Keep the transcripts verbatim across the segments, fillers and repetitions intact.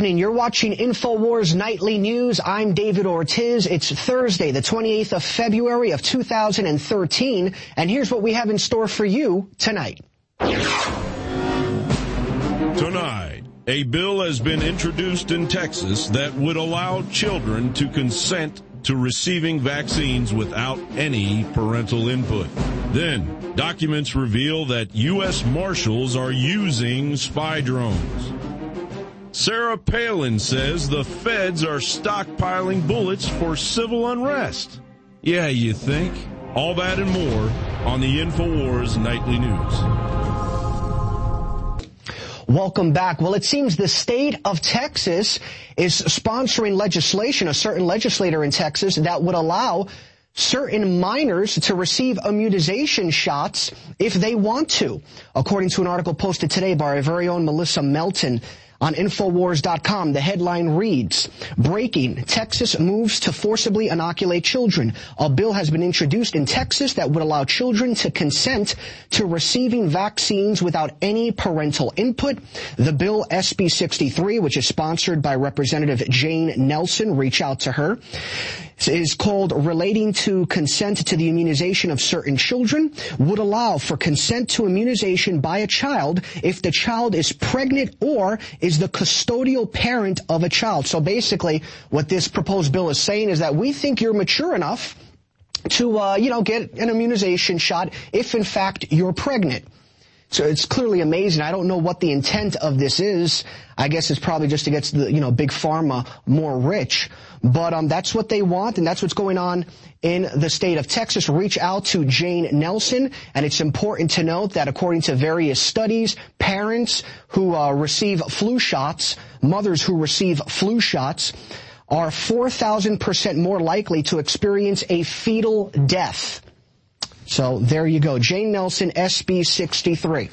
evening. You're watching InfoWars Nightly News. I'm David Ortiz. It's Thursday, the twenty-eighth of February of two thousand thirteen, and here's what we have in store for you tonight. Tonight, a bill has been introduced in Texas that would allow children to consent to receiving vaccines without any parental input. Then, documents reveal that U S Marshals are using spy drones. Sarah Palin says the feds are stockpiling bullets for civil unrest. Yeah, you think? All that and more on the InfoWars Nightly News. Welcome back. Well, it seems the state of Texas is sponsoring legislation, a certain legislator in Texas, that would allow certain minors to receive immunization shots if they want to. According to an article posted today by our very own Melissa Melton on Infowars dot com, the headline reads, "Breaking, Texas moves to forcibly inoculate children. A bill has been introduced in Texas that would allow children to consent to receiving vaccines without any parental input." The bill, S B sixty-three, which is sponsored by Representative Jane Nelson, reach out to her, is called Relating to Consent to the Immunization of Certain Children, would allow for consent to immunization by a child if the child is pregnant or is the custodial parent of a child. So basically, what this proposed bill is saying is that we think you're mature enough to, uh, you know, get an immunization shot if, in fact, you're pregnant. So it's clearly amazing. I don't know what the intent of this is. I guess it's probably just to get the, you know, big pharma more rich. But um, that's what they want, and that's what's going on in the state of Texas. Reach out to Jane Nelson, and it's important to note that according to various studies, parents who uh, receive flu shots, mothers who receive flu shots, are four thousand percent more likely to experience a fetal death. So there you go. Jane Nelson, S B sixty-three.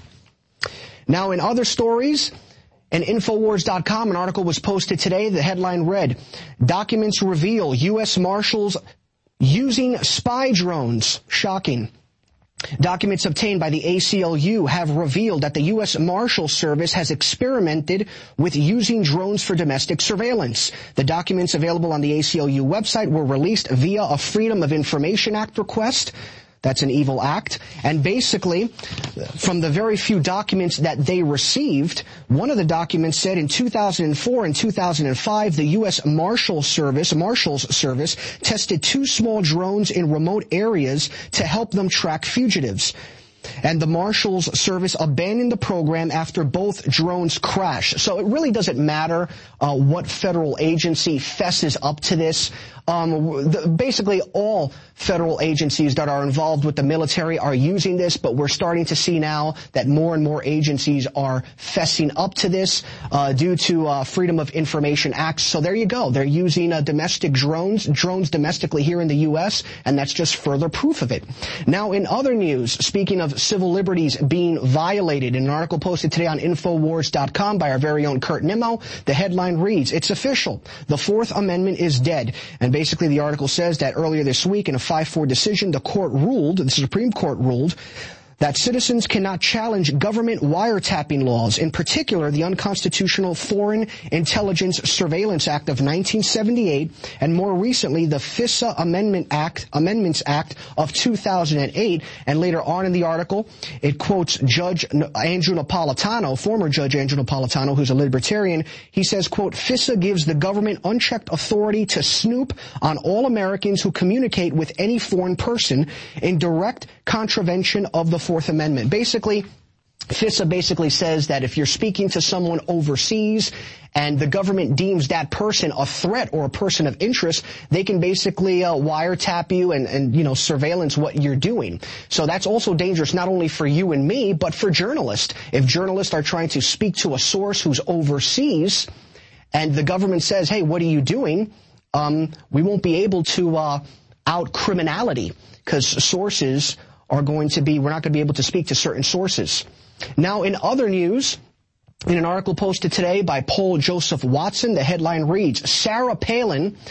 Now, in other stories, in Infowars dot com, an article was posted today. The headline read, "Documents reveal U S Marshals using spy drones." Shocking. Documents obtained by the A C L U have revealed that the U S Marshal Service has experimented with using drones for domestic surveillance. The documents available on the A C L U website were released via a Freedom of Information Act request. That's an evil act. And basically, from the very few documents that they received, one of the documents said in two thousand four and two thousand five, the U S Marshal Service, Marshals Service, tested two small drones in remote areas to help them track fugitives. And the Marshals Service abandoned the program after both drones crashed. So it really doesn't matter uh, what federal agency fesses up to this. Um, the, basically, all federal agencies that are involved with the military are using this, but we're starting to see now that more and more agencies are fessing up to this uh, due to uh, Freedom of Information Acts. So there you go. They're using uh, domestic drones, drones domestically here in the U S, and that's just further proof of it. Now, in other news, speaking of civil liberties being violated, in an article posted today on Infowars dot com by our very own Kurt Nimmo, the headline reads, "It's official. The Fourth Amendment is dead." And basically the article says that earlier this week in a five four decision, the court ruled, the Supreme Court ruled, that citizens cannot challenge government wiretapping laws, in particular the unconstitutional Foreign Intelligence Surveillance Act of nineteen seventy-eight, and more recently the FISA Amendment Act, Amendments Act of two thousand eight. And later on in the article, it quotes Judge Andrew Napolitano, former Judge Andrew Napolitano, who's a libertarian. He says, quote, "FISA gives the government unchecked authority to snoop on all Americans who communicate with any foreign person in direct contravention of the Fourth Amendment." Basically, FISA basically says that if you're speaking to someone overseas and the government deems that person a threat or a person of interest, they can basically uh, wiretap you and, and, you know, surveillance what you're doing. So that's also dangerous not only for you and me, but for journalists. If journalists are trying to speak to a source who's overseas and the government says, "Hey, what are you doing?" Um, we won't be able to uh, out criminality because sources are going to be, we're not going to be able to speak to certain sources. Now, in other news, in an article posted today by Paul Joseph Watson, the headline reads, "Sarah Palin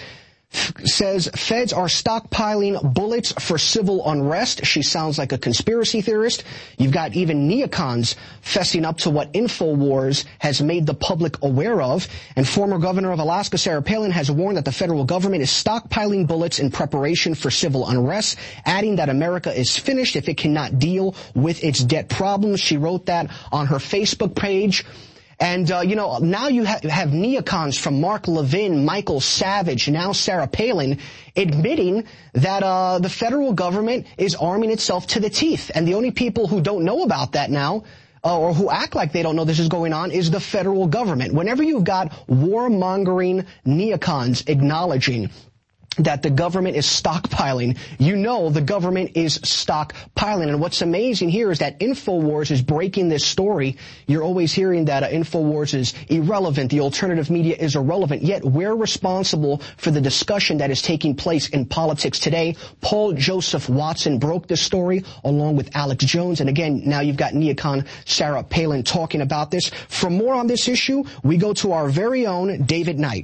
says feds are stockpiling bullets for civil unrest. She sounds like a conspiracy theorist. You've got even neocons fessing up to what InfoWars has made the public aware of. And former governor of Alaska, Sarah Palin, has warned that the federal government is stockpiling bullets in preparation for civil unrest, adding that America is finished if it cannot deal with its debt problems. She wrote that on her Facebook page. And, uh, you know, now you ha- have neocons from Mark Levin, Michael Savage, now Sarah Palin, admitting that uh the federal government is arming itself to the teeth. And the only people who don't know about that now, uh, or who act like they don't know this is going on, is the federal government. Whenever you've got warmongering neocons acknowledging that the government is stockpiling, you know the government is stockpiling. And what's amazing here is that InfoWars is breaking this story. You're always hearing that uh, InfoWars is irrelevant, the alternative media is irrelevant, yet we're responsible for the discussion that is taking place in politics today. Paul Joseph Watson broke this story along with Alex Jones. And again, now you've got neocon Sarah Palin talking about this. For more on this issue, we go to our very own David Knight.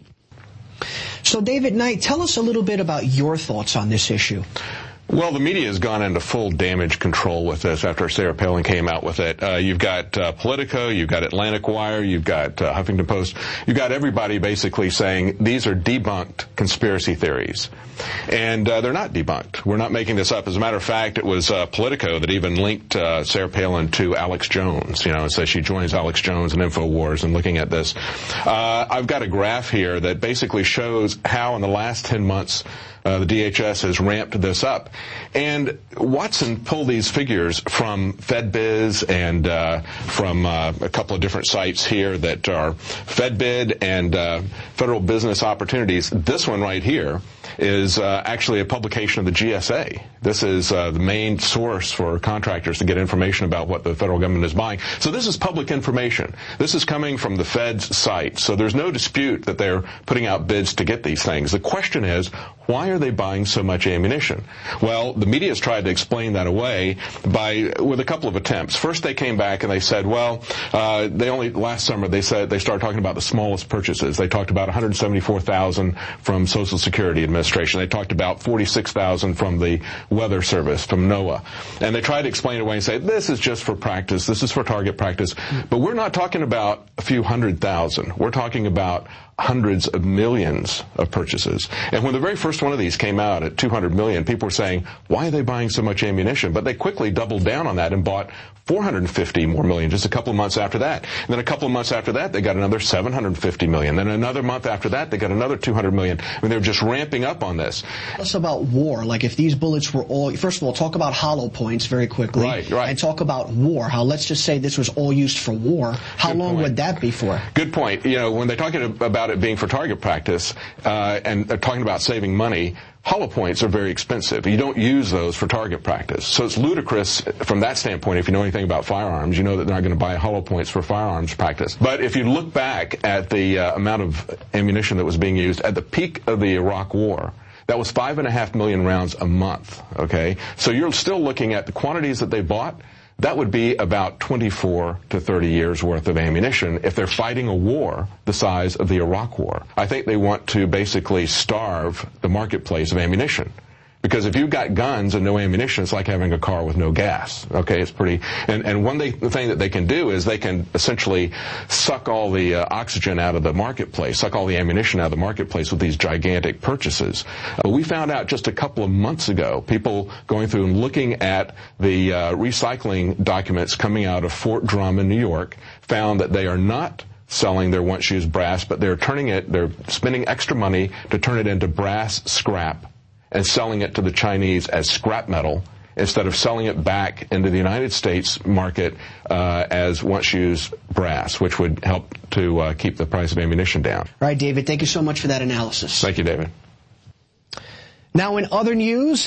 So, David Knight, tell us a little bit about your thoughts on this issue. Well, the media has gone into full damage control with this after Sarah Palin came out with it. Uh, you've got uh, Politico, you've got Atlantic Wire, you've got uh, Huffington Post, you've got everybody basically saying these are debunked conspiracy theories. And uh, they're not debunked. We're not making this up. As a matter of fact, it was uh, Politico that even linked uh, Sarah Palin to Alex Jones, you know, and says she joins Alex Jones and InfoWars and looking at this. Uh, I've got a graph here that basically shows how in the last ten months Uh, the D H S has ramped this up. And Watson pulled these figures from FedBiz and uh, from uh, a couple of different sites here that are FedBid and uh, Federal Business Opportunities. This one right here is uh, actually a publication of the G S A. This is uh, the main source for contractors to get information about what the federal government is buying. So this is public information. This is coming from the Fed's site. So there's no dispute that they're putting out bids to get these things. The question is, why are they buying so much ammunition? Well, the media has tried to explain that away by with a couple of attempts. First, they came back and they said, well, uh, they only last summer they said they started talking about the smallest purchases. They talked about one hundred seventy-four thousand from Social Security Administration. They talked about forty-six thousand from the Weather Service, from NOAA. And they tried to explain it away and say, this is just for practice. This is for target practice. But we're not talking about a few hundred thousand. We're talking about hundreds of millions of purchases. And when the very first one of these came out at two hundred million, people were saying, why are they buying so much ammunition? But they quickly doubled down on that and bought four hundred fifty more million just a couple of months after that. And then a couple of months after that, they got another seven hundred fifty million. Then another month after that, they got another two hundred million. I mean, they were just ramping up on this. Tell us about war. Like, if these bullets were all, first of all, talk about hollow points very quickly. Right, right. And talk about war. How, let's just say this was all used for war. How Good long point. would that be for? Good point. You know, when they're talking about it being for target practice, uh, and they're talking about saving money, hollow points are very expensive. You don't use those for target practice. So it's ludicrous from that standpoint. If you know anything about firearms, you know that they're not going to buy hollow points for firearms practice. But if you look back at the uh, amount of ammunition that was being used at the peak of the Iraq War, that was five and a half million rounds a month, okay? So you're still looking at the quantities that they bought. That would be about twenty-four to thirty years worth of ammunition if they're fighting a war the size of the Iraq War. I think they want to basically starve the marketplace of ammunition. Because if you've got guns and no ammunition, it's like having a car with no gas. Okay, it's pretty. And, and one they, the thing that they can do is they can essentially suck all the uh, oxygen out of the marketplace, suck all the ammunition out of the marketplace with these gigantic purchases. Uh, we found out just a couple of months ago, people going through and looking at the uh, recycling documents coming out of Fort Drum in New York, found that they are not selling their once-used brass, but they're turning it, they're spending extra money to turn it into brass scrap and selling it to the Chinese as scrap metal instead of selling it back into the United States market uh, as once-used brass, which would help to uh, keep the price of ammunition down. All right, David, thank you so much for that analysis. Thank you, David. Now, in other news,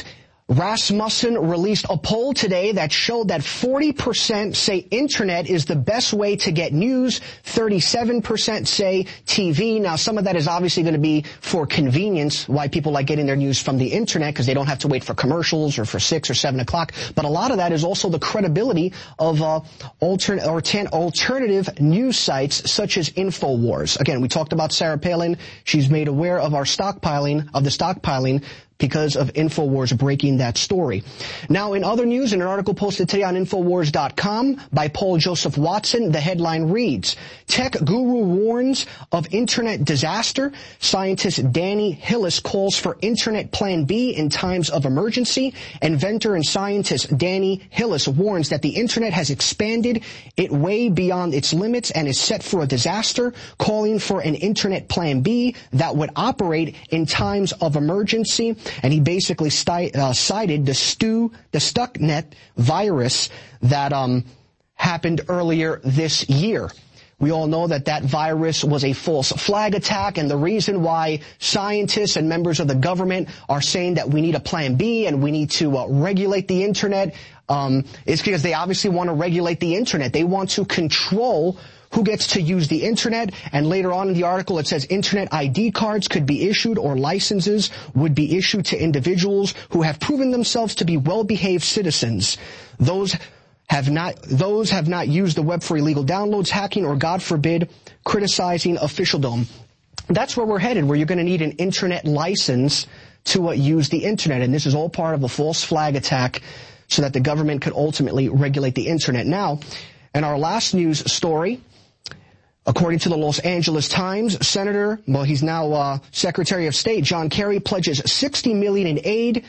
Rasmussen released a poll today that showed that forty percent say internet is the best way to get news. thirty-seven percent say T V. Now, some of that is obviously going to be for convenience, why people like getting their news from the internet, because they don't have to wait for commercials or for six or seven o'clock. But a lot of that is also the credibility of uh, altern- or ten alternative news sites such as InfoWars. Again, we talked about Sarah Palin. She's made aware of our stockpiling, of the stockpiling, because of InfoWars breaking that story. Now, in other news, in an article posted today on Infowars dot com by Paul Joseph Watson, the headline reads, Tech Guru warns of internet disaster. Scientist Danny Hillis calls for internet plan B in times of emergency. Inventor and scientist Danny Hillis warns that the internet has expanded it way beyond its limits and is set for a disaster, calling for an internet plan B that would operate in times of emergency. And he basically sti- uh, cited the Stu, the Stuxnet virus that um, happened earlier this year. We all know that that virus was a false flag attack, and the reason why scientists and members of the government are saying that we need a plan B and we need to uh, regulate the internet um, is because they obviously want to regulate the internet. They want to control who gets to use the internet, and later on in the article it says internet I D cards could be issued or licenses would be issued to individuals who have proven themselves to be well-behaved citizens. Those have not, those have not used the web for illegal downloads, hacking, or God forbid, criticizing officialdom. That's where we're headed, where you're going to need an internet license to uh, use the internet, and this is all part of a false flag attack so that the government could ultimately regulate the internet. Now, in our last news story, according to the Los Angeles Times, Senator, well, he's now uh, Secretary of State, John Kerry pledges sixty million dollars in aid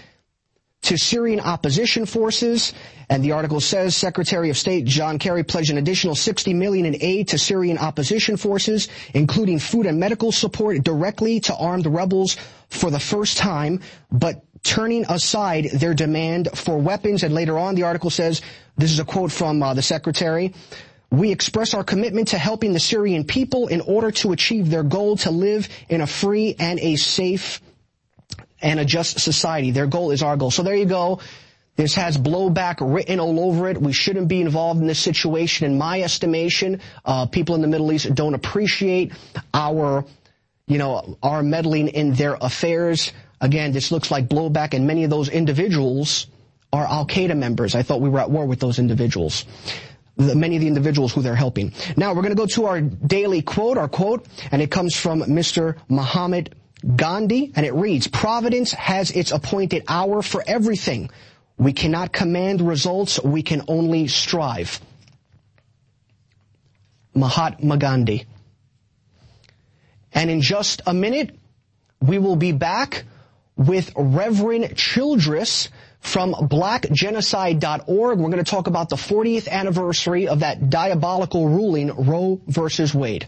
to Syrian opposition forces. And the article says Secretary of State John Kerry pledged an additional sixty million dollars in aid to Syrian opposition forces, including food and medical support directly to armed rebels for the first time, but turning aside their demand for weapons. And later on, the article says, this is a quote from uh, the Secretary, we express our commitment to helping the Syrian people in order to achieve their goal to live in a free and a safe and a just society. Their goal is our goal. So there you go. This has blowback written all over it. We shouldn't be involved in this situation. In my estimation, uh, people in the Middle East don't appreciate our, you know, our meddling in their affairs. Again, this looks like blowback, and many of those individuals are Al-Qaeda members. I thought we were at war with those individuals. The, many of the individuals who they're helping. Now, we're going to go to our daily quote, our quote, and it comes from Mister Muhammad Gandhi, and it reads, Providence has its appointed hour for everything. We cannot command results, we can only strive. Mahatma Gandhi. And in just a minute, we will be back with Reverend Childress from black genocide dot org. We're going to talk about the fortieth anniversary of that diabolical ruling, Roe versus Wade.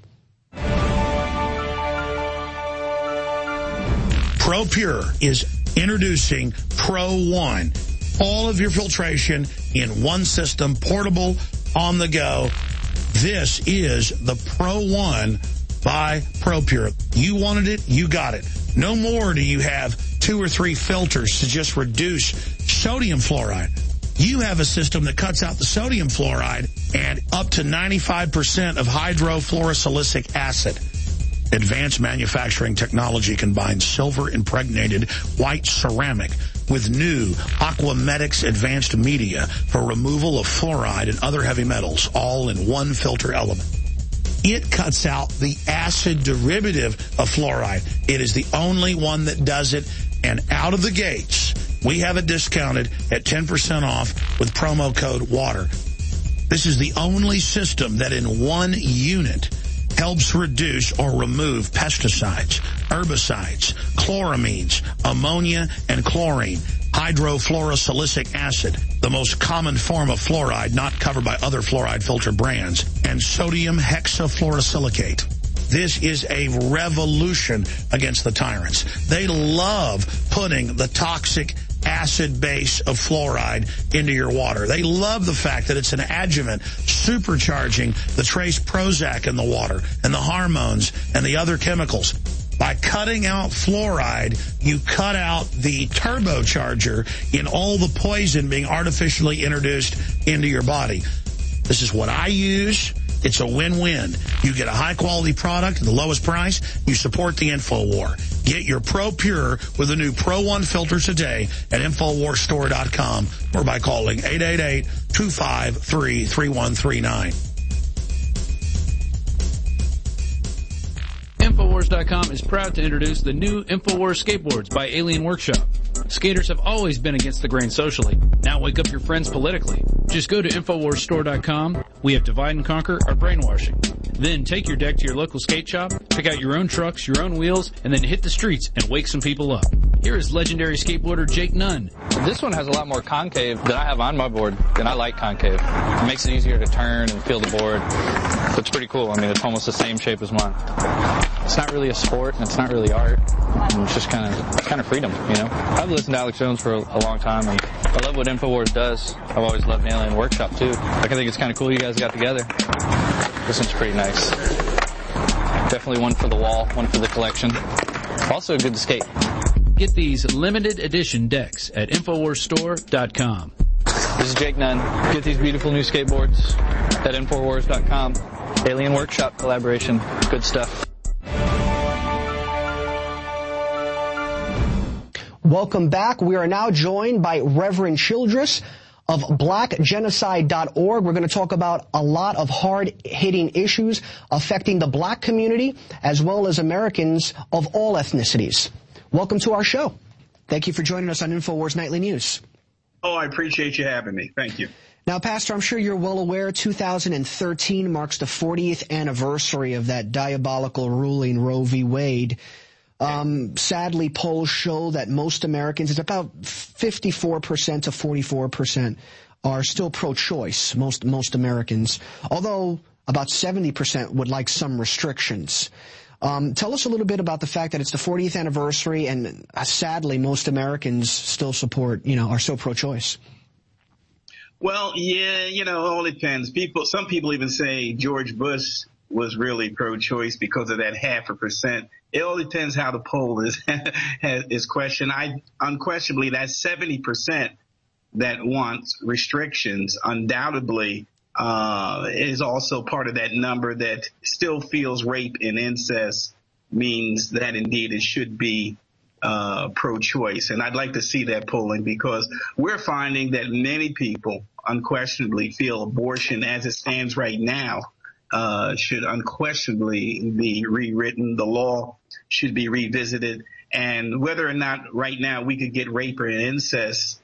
ProPure is introducing Pro One. All of your filtration in one system, portable, on the go. This is the Pro One by ProPure. You wanted it, you got it. No more do you have two or three filters to just reduce sodium fluoride. You have a system that cuts out the sodium fluoride and up to ninety-five percent of hydrofluorosilicic acid. Advanced manufacturing technology combines silver-impregnated white ceramic with new Aquamedics advanced media for removal of fluoride and other heavy metals, all in one filter element. It cuts out the acid derivative of fluoride. It is the only one that does it, and out of the gates, we have it discounted at ten percent off with promo code WATER. This is the only system that in one unit helps reduce or remove pesticides, herbicides, chloramines, ammonia, and chlorine, hydrofluorosilicic acid, the most common form of fluoride not covered by other fluoride filter brands, and sodium hexafluorosilicate. This is a revolution against the tyrants. They love putting the toxic acid base of fluoride into your water. They love the fact that it's an adjuvant supercharging the trace Prozac in the water and the hormones and the other chemicals. By cutting out fluoride, you cut out the turbocharger in all the poison being artificially introduced into your body. This is what I use. It's a win-win. You get a high-quality product at the lowest price. You support the InfoWar. Get your Pro Pure with the new Pro One filter today at Infowars Store dot com or by calling eight eight eight, two five three, three one three nine. Infowars dot com is proud to introduce the new Infowars skateboards by Alien Workshop. Skaters have always been against the grain socially. Now wake up your friends politically. Just go to Infowars Store dot com. We have divide and conquer our brainwashing. Then take your deck to your local skate shop, pick out your own trucks, your own wheels, and then hit the streets and wake some people up. Here is legendary skateboarder Jake Nunn. This one has a lot more concave than I have on my board, and I like concave. It makes it easier to turn and feel the board. So it's pretty cool. I mean, it's almost the same shape as mine. It's not really a sport, and it's not really art. And it's just kind of kind of freedom, you know. I've listened to Alex Jones for a, a long time, and I love what Infowars does. I've always loved Alien Workshop, too. Like, I think it's kind of cool you guys got together. This one's pretty nice. Definitely one for the wall, one for the collection. Also good to skate. Get these limited edition decks at Infowars Store dot com. This is Jake Nunn. Get these beautiful new skateboards at Infowars dot com. Alien Workshop collaboration. Good stuff. Welcome back. We are now joined by Reverend Childress of black genocide dot org. We're going to talk about a lot of hard-hitting issues affecting the black community as well as Americans of all ethnicities. Welcome to our show. Thank you for joining us on InfoWars Nightly News. Oh, I appreciate you having me. Thank you. Now, Pastor, I'm sure you're well aware two thousand thirteen marks the fortieth anniversary of that diabolical ruling, Roe v. Wade. Um, sadly, polls show that most Americans, it's about fifty-four percent to forty-four percent, are still pro-choice, most, most Americans, although about seventy percent would like some restrictions. Um, tell us a little bit about the fact that it's the fortieth anniversary and uh, sadly most Americans still support, you know, are so pro-choice. Well, yeah, you know, it all depends. People, some people even say George Bush was really pro-choice because of that half a percent. It all depends how the poll is is questioned. I unquestionably that seventy percent that wants restrictions undoubtedly uh is also part of that number that still feels rape and incest means that indeed it should be uh pro-choice. And I'd like to see that polling because we're finding that many people unquestionably feel abortion as it stands right now uh should unquestionably be rewritten. The law should be revisited. And whether or not right now we could get rape or incest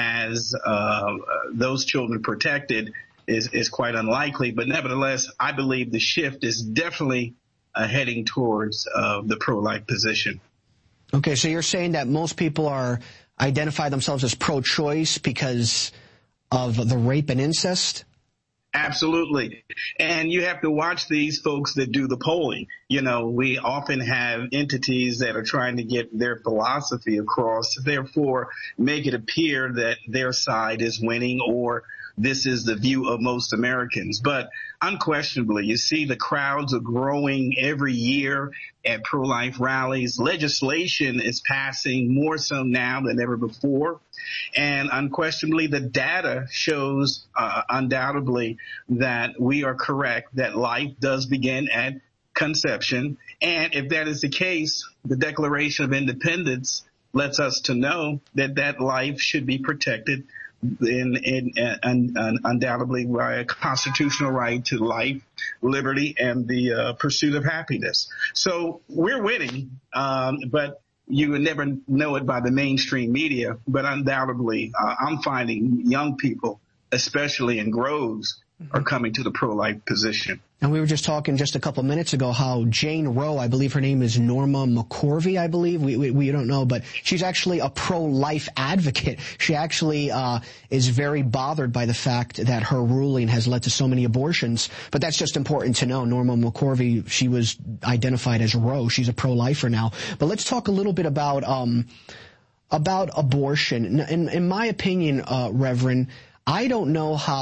as uh those children protected is is quite unlikely. But nevertheless, I believe the shift is definitely uh, heading towards uh, the pro-life position. Okay, so you're saying that most people are identify themselves as pro-choice because of the rape and incest? Absolutely. And you have to watch these folks that do the polling. You know, we often have entities that are trying to get their philosophy across, therefore make it appear that their side is winning or this is the view of most Americans. But unquestionably, you see the crowds are growing every year at pro-life rallies. Legislation is passing more so now than ever before. And unquestionably, the data shows uh, undoubtedly that we are correct, that life does begin at conception. And if that is the case, the Declaration of Independence lets us to know that that life should be protected in, in, in, in undoubtedly by a constitutional right to life, liberty, and the uh, pursuit of happiness. So we're winning, um, but you would never know it by the mainstream media. But undoubtedly, uh, I'm finding young people, especially in Groves, are coming to the pro-life position. And we were just talking just a couple minutes ago how Jane Roe, I believe her name is Norma McCorvey, I believe. We, we, we don't know, but she's actually a pro-life advocate. She actually uh, is very bothered by the fact that her ruling has led to so many abortions. But that's just important to know. Norma McCorvey, she was identified as Roe. She's a pro-lifer now. But let's talk a little bit about um, about abortion. In, in my opinion, uh, Reverend, I don't know how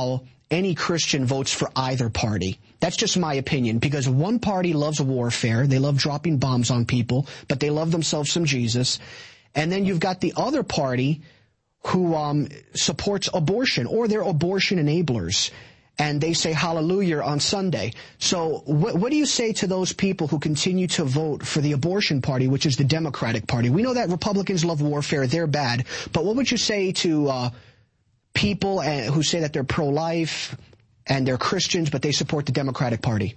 any Christian votes for either party. That's just my opinion, because one party loves warfare. They love dropping bombs on people, but they love themselves some Jesus. And then you've got the other party who um, supports abortion, or they're abortion enablers, and they say hallelujah on Sunday. So what, what do you say to those people who continue to vote for the abortion party, which is the Democratic Party? We know that Republicans love warfare. They're bad. But what would you say to uh, people uh, who say that they're pro-life and they're Christians, but they support the Democratic Party?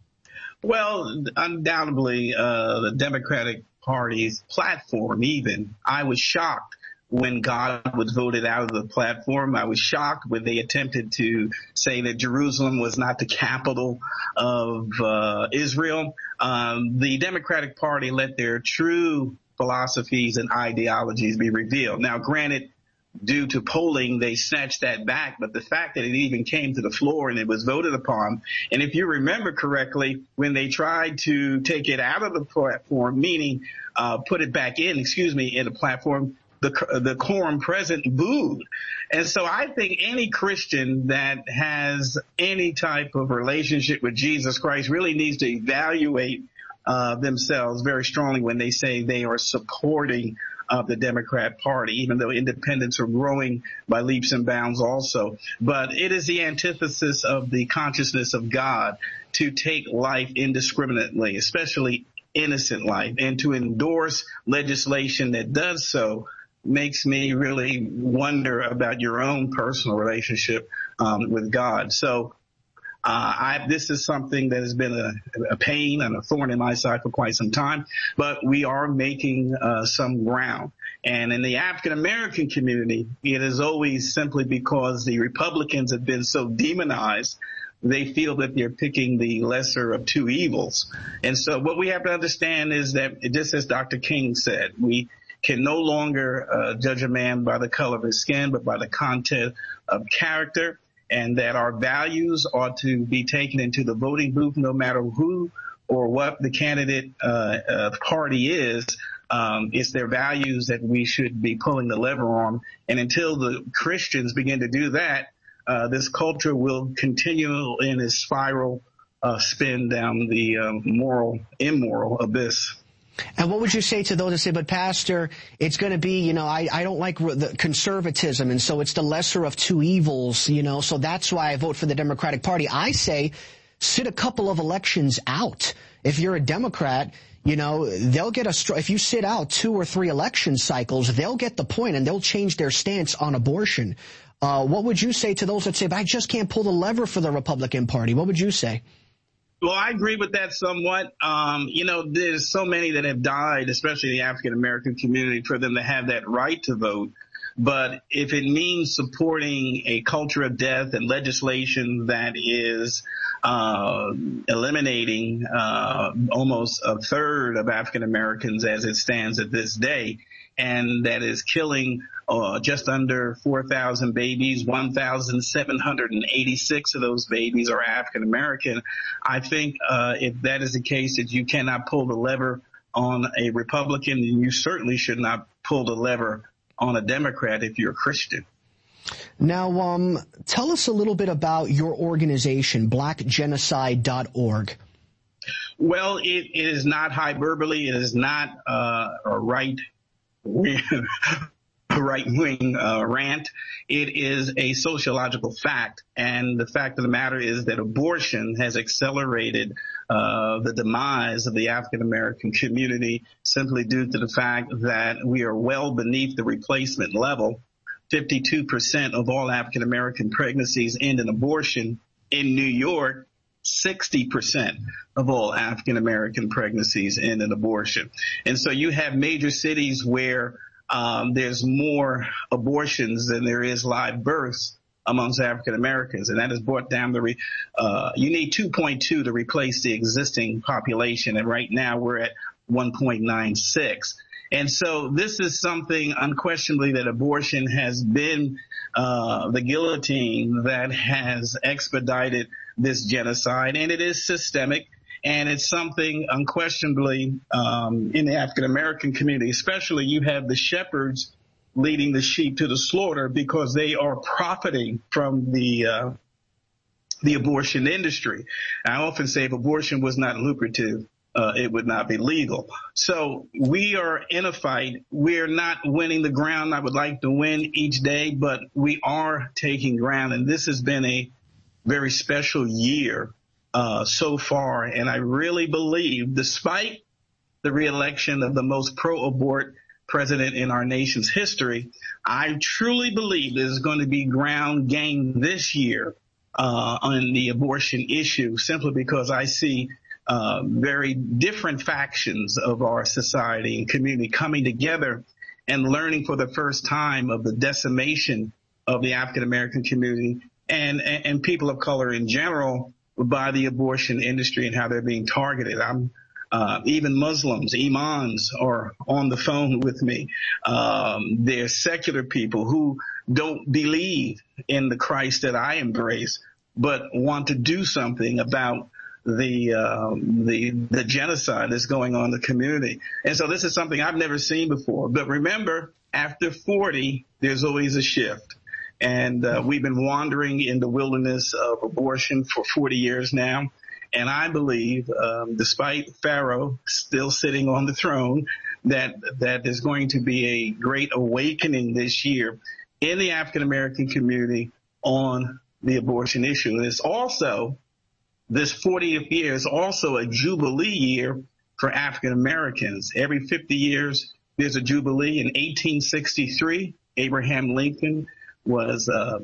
Well, undoubtedly, uh, the Democratic Party's platform, even, I was shocked when God was voted out of the platform. I was shocked when they attempted to say that Jerusalem was not the capital of uh, Israel. Um, the Democratic Party let their true philosophies and ideologies be revealed. Now, granted, due to polling, they snatched that back, but the fact that it even came to the floor and it was voted upon, and if you remember correctly, when they tried to take it out of the platform, meaning uh, put it back in, excuse me, in the platform, the the quorum present booed. And so I think any Christian that has any type of relationship with Jesus Christ really needs to evaluate uh, themselves very strongly when they say they are supporting of the Democrat Party, even though independents are growing by leaps and bounds also. But it is the antithesis of the consciousness of God to take life indiscriminately, especially innocent life, and to endorse legislation that does so makes me really wonder about your own personal relationship um, with God. So Uh, I, this is something that has been a, a pain and a thorn in my side for quite some time, but we are making uh, some ground. And in the African American community, it is always simply because the Republicans have been so demonized, they feel that they're picking the lesser of two evils. And so what we have to understand is that, just as Doctor King said, we can no longer uh, judge a man by the color of his skin, but by the content of character, and that our values ought to be taken into the voting booth no matter who or what the candidate uh, uh, party is. Um, it's their values that we should be pulling the lever on. And until the Christians begin to do that, uh, this culture will continue in its spiral uh, spin down the um, moral, immoral abyss. And what would you say to those that say, but Pastor, it's going to be, you know, I, I don't like the conservatism, and so it's the lesser of two evils, you know, so that's why I vote for the Democratic Party. I say, sit a couple of elections out. If you're a Democrat, you know, they'll get a, if you sit out two or three election cycles, they'll get the point and they'll change their stance on abortion. Uh, what would you say to those that say, but I just can't pull the lever for the Republican Party? What would you say? Well, I agree with that somewhat. Um, you know, there's so many that have died, especially the African American community, for them to have that right to vote. But if it means supporting a culture of death and legislation that is uh, eliminating uh, almost a third of African Americans as it stands at this day, and that is killing uh, just under four thousand babies, one thousand seven hundred eighty-six of those babies are African American. I think uh, if that is the case, that you cannot pull the lever on a Republican, and you certainly should not pull the lever on a Democrat if you're a Christian. Now, um, tell us a little bit about your organization, black genocide dot org. Well, it, it is not hyperbole. It is not uh, a right right-wing uh, rant. It is a sociological fact, and the fact of the matter is that abortion has accelerated uh, the demise of the African-American community simply due to the fact that we are well beneath the replacement level. fifty-two percent of all African-American pregnancies end in abortion. In New York, sixty percent of all African-American pregnancies end in abortion. And so you have major cities where um, there's more abortions than there is live births amongst African-Americans. And that has brought down the, re- uh, you need two point two to replace the existing population. And right now we're at one point nine six. And so this is something unquestionably that abortion has been uh, the guillotine that has expedited this genocide, and it is systemic, and it's something unquestionably um, in the African-American community, especially you have the shepherds leading the sheep to the slaughter because they are profiting from the uh, the abortion industry. I often say if abortion was not lucrative, uh, it would not be legal. So we are in a fight. We're not winning the ground I would like to win each day, but we are taking ground. And this has been a very special year uh, so far. And I really believe, despite the reelection of the most pro-abort president in our nation's history, I truly believe there's going to be ground gained this year uh, on the abortion issue, simply because I see uh, very different factions of our society and community coming together and learning for the first time of the decimation of the African American community and, and, and people of color in general by the abortion industry and how they're being targeted. I'm Uh, even Muslims, imams, are on the phone with me. Um, they're secular people who don't believe in the Christ that I embrace, but want to do something about the um, the the genocide that's going on in the community. And so this is something I've never seen before. But remember, after forty, there's always a shift. And uh, we've been wandering in the wilderness of abortion for forty years now. And I believe, um, despite Pharaoh still sitting on the throne, that that there's going to be a great awakening this year in the African American community on the abortion issue. And it's also, this fortieth year is also a jubilee year for African Americans. Every fifty years, there's a jubilee. In eighteen sixty-three, Abraham Lincoln was uh,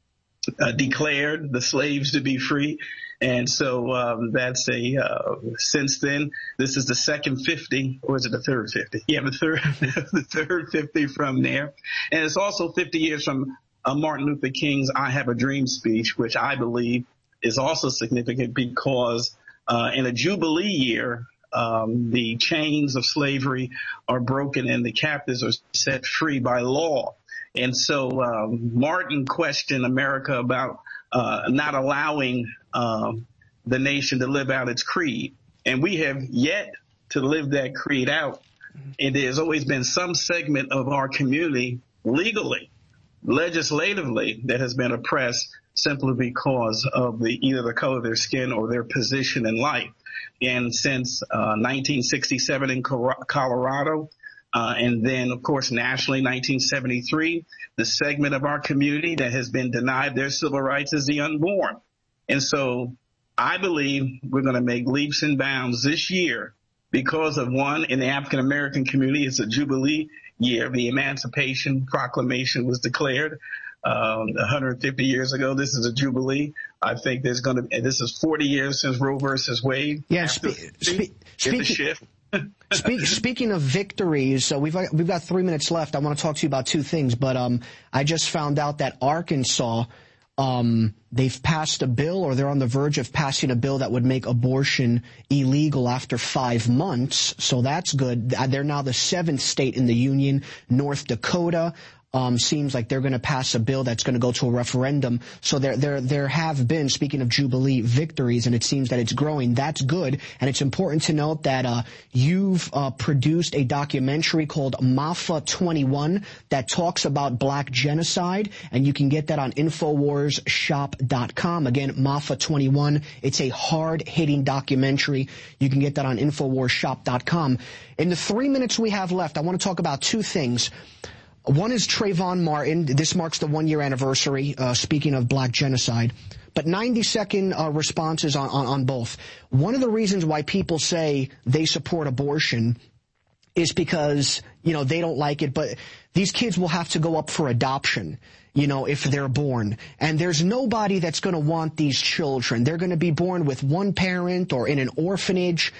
uh, declared the slaves to be free. And so um, that's a, uh, since then, this is the second fifty, or is it the third fifty? Yeah, the third, the third fifty from there. And it's also fifty years from uh, Martin Luther King's I Have a Dream speech, which I believe is also significant because uh, in a Jubilee year, um, the chains of slavery are broken and the captives are set free by law. And so um, Martin questioned America about uh, not allowing um, the nation to live out its creed. And we have yet to live that creed out. And there's always been some segment of our community legally, legislatively, that has been oppressed simply because of the either the color of their skin or their position in life. And since uh, nineteen sixty-seven in Colorado, Uh, and then, of course, nationally, nineteen seventy-three, the segment of our community that has been denied their civil rights is the unborn. And so I believe we're going to make leaps and bounds this year because of, one, in the African American community, it's a Jubilee year. The Emancipation Proclamation was declared um, one hundred fifty years ago. This is a Jubilee. I think there's going to be, this is forty years since Roe versus Wade. Yeah, spe- spe- speaking. shift. Speak, speaking of victories, so we've we've got three minutes left. I want to talk to you about two things, but um, I just found out that Arkansas, um, they've passed a bill, or they're on the verge of passing a bill that would make abortion illegal after five months. So that's good. They're now the seventh state in the union. North Dakota Um, seems like they're going to pass a bill that's going to go to a referendum. So there, there, there have been, speaking of Jubilee, victories, and it seems that it's growing. That's good. And it's important to note that, uh, you've, uh, produced a documentary called MAFA twenty-one that talks about black genocide, and you can get that on Infowars Shop dot com. Again, MAFA twenty-one. It's a hard-hitting documentary. You can get that on Infowars Shop dot com. In the three minutes we have left, I want to talk about two things. One is Trayvon Martin. This marks the one-year anniversary, uh, speaking of black genocide. But ninety-second uh, responses on, on, on both. One of the reasons why people say they support abortion is because, you know, they don't like it, but these kids will have to go up for adoption, you know, if they're born. And there's nobody that's going to want these children. They're going to be born with one parent or in an orphanage.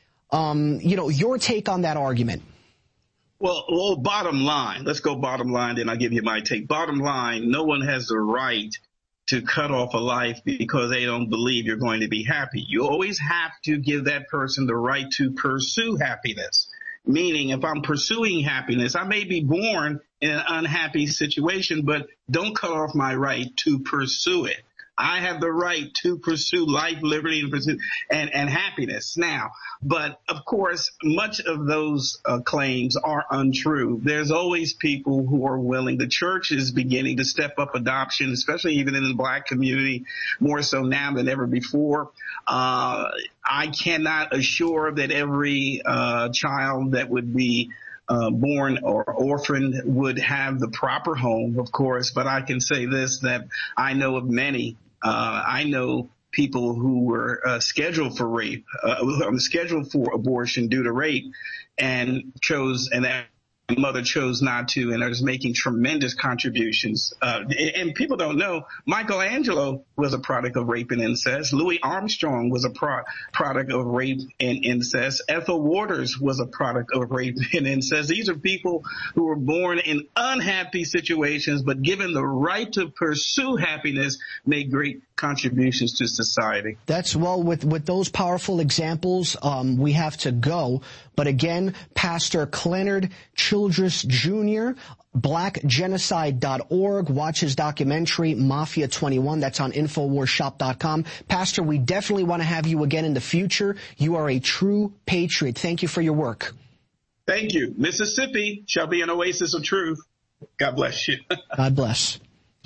Um, you know, your take on that argument? Well, well, bottom line, let's go bottom line, then I'll give you my take. Bottom line, no one has the right to cut off a life because they don't believe you're going to be happy. You always have to give that person the right to pursue happiness. Meaning, if I'm pursuing happiness, I may be born in an unhappy situation, but don't cut off my right to pursue it. I have the right to pursue life, liberty, and pursue and, and happiness. Now, but of course, much of those uh, claims are untrue. There's always people who are willing. The church is beginning to step up adoption, especially even in the black community, more so now than ever before. Uh, I cannot assure that every uh, child that would be Uh, born or orphaned would have the proper home, of course, but I can say this, that I know of many. Uh, I know people who were uh, scheduled for rape, uh, scheduled for abortion due to rape, and chose, and that mother chose not to, and is making tremendous contributions. Uh, and people don't know, Michelangelo was a product of rape and incest. Louis Armstrong was a pro- product of rape and incest. Ethel Waters was a product of rape and incest. These are people who were born in unhappy situations, but given the right to pursue happiness, made great contributions to society. That's, well, with, with those powerful examples, um, we have to go. But again, Pastor Clenard Childress Junior, black genocide dot org. Watch his documentary, Mafia twenty-one. That's on infowars shop dot com. Pastor, we definitely want to have you again in the future. You are a true patriot. Thank you for your work. Thank you. Mississippi shall be an oasis of truth. God bless you. God bless.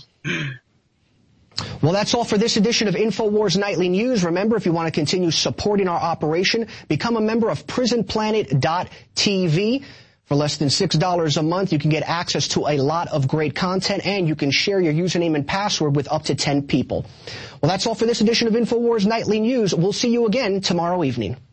Well, that's all for this edition of InfoWars Nightly News. Remember, if you want to continue supporting our operation, become a member of prison planet dot t v. For less than six dollars a month, you can get access to a lot of great content, and you can share your username and password with up to ten people. Well, that's all for this edition of InfoWars Nightly News. We'll see you again tomorrow evening.